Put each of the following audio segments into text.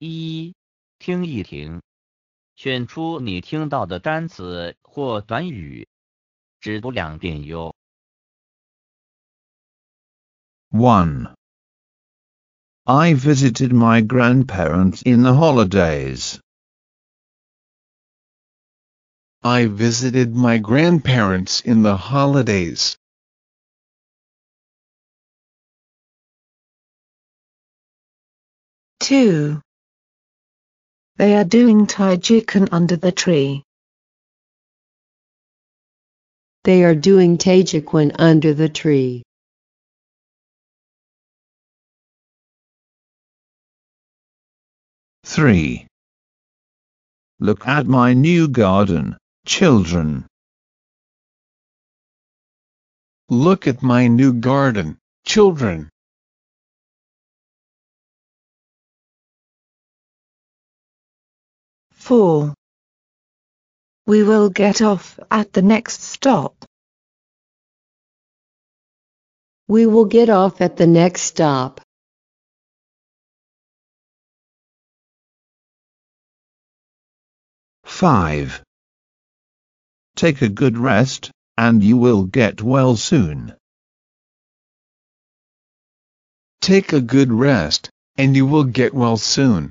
一，听一听，选出你听到的单词或短语，只读2遍哟。 1. I visited my grandparents in the holidays. I visited my grandparents in the holidays. 2. They are doing Taijiquan under the tree. They are doing Taijiquan under the tree. 3. Look at my new garden, children. Look at my new garden, children. 4. We will get off at the next stop. We will get off at the next stop. 5. Take a good rest, and you will get well soon. Take a good rest, and you will get well soon.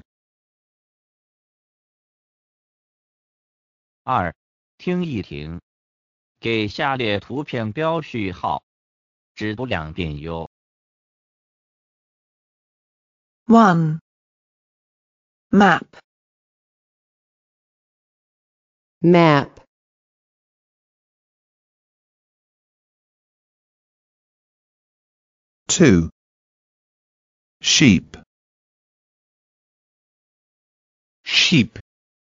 2. 听一听，给下列图片标序号，只读2遍哟。 1. Map. Map. 2. Sheep. Sheep.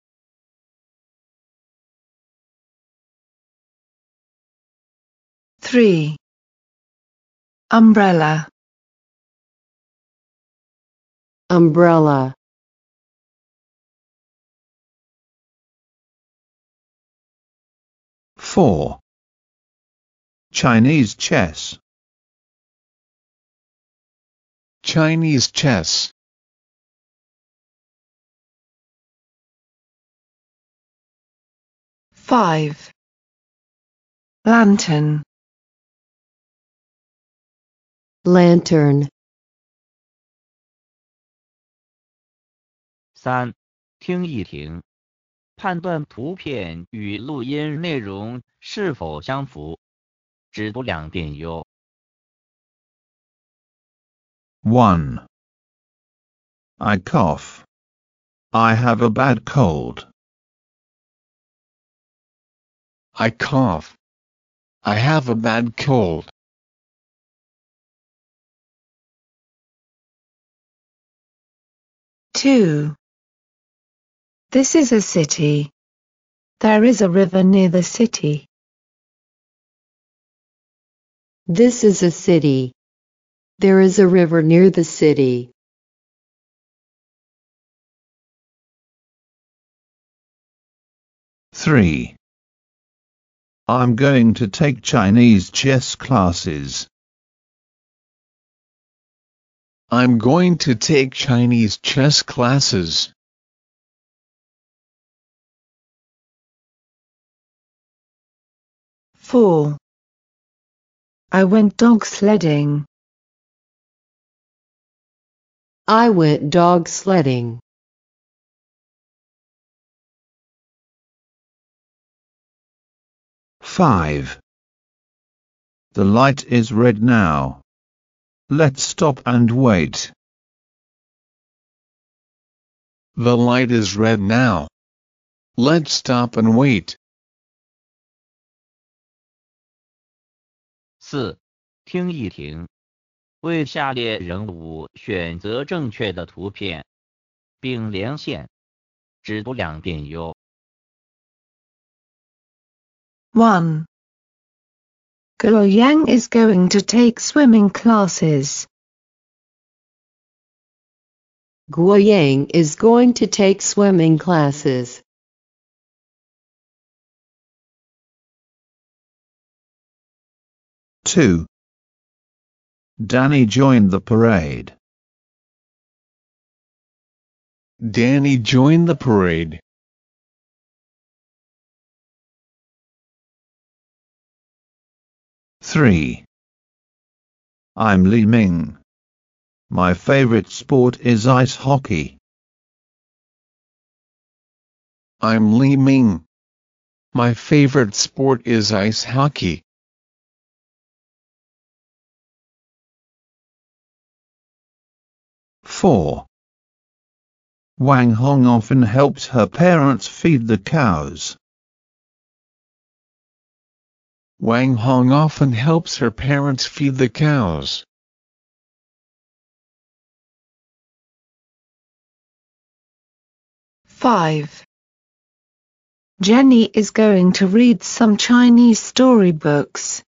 3. Umbrella. Umbrella. 4. Chinese chess. Chinese chess. 5. Lantern. Lantern. 3. 听一听，判断图片与录音内容是否相符，只读2遍哟。 1. I cough. I have a bad cold. I cough. I have a bad cold. 2. This is a city. There is a river near the city. This is a city. There is a river near the city. 3. I'm going to take Chinese chess classes. I'm going to take Chinese chess classes. 4. I went dog sledding. I went dog sledding. 5. The light is red now. Let's stop and wait. The light is red now. Let's stop and wait. 4. 听一听，为下列人物选择正确的图片，并连线，只读2遍哟。 1. Guo Yang is going to take swimming classes. Guo Yang is going to take swimming classes. 2. Danny joined the parade. Danny joined the parade. Three. I'm Li Ming. My favorite sport is ice hockey. I'm Li Ming. My favorite sport is ice hockey. Four. Wang Hong often helps her parents feed the cows. Wang Hong often helps her parents feed the cows. Five. Jenny is going to read some Chinese storybooks.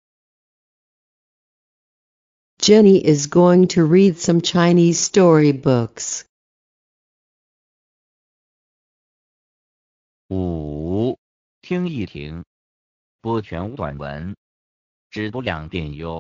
Jenny is going to read some Chinese storybooks. 5. 听一听，播全短文，只读2遍哟。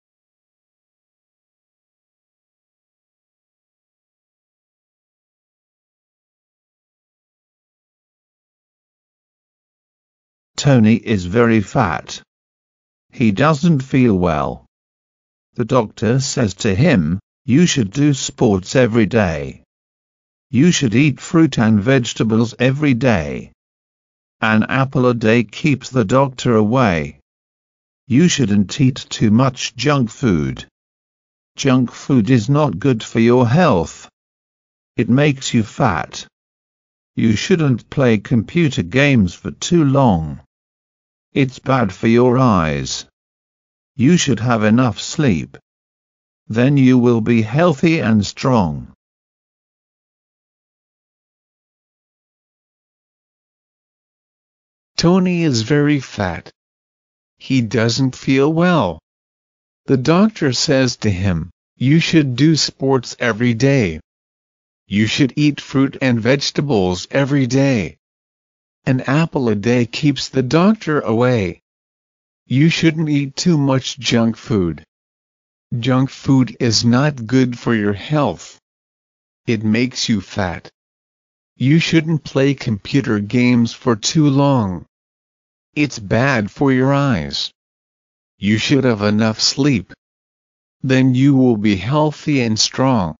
Tony is very fat. He doesn't feel well. The doctor says to him, you should do sports every day. You should eat fruit and vegetables every day. An apple a day keeps the doctor away. You shouldn't eat too much junk food. Junk food is not good for your health. It makes you fat. You shouldn't play computer games for too long. It's bad for your eyes. You should have enough sleep. Then you will be healthy and strong. Tony is very fat. He doesn't feel well. The doctor says to him, you should do sports every day. You should eat fruit and vegetables every day. An apple a day keeps the doctor away. You shouldn't eat too much junk food. Junk food is not good for your health. It makes you fat. You shouldn't play computer games for too long. It's bad for your eyes. You should have enough sleep. Then you will be healthy and strong.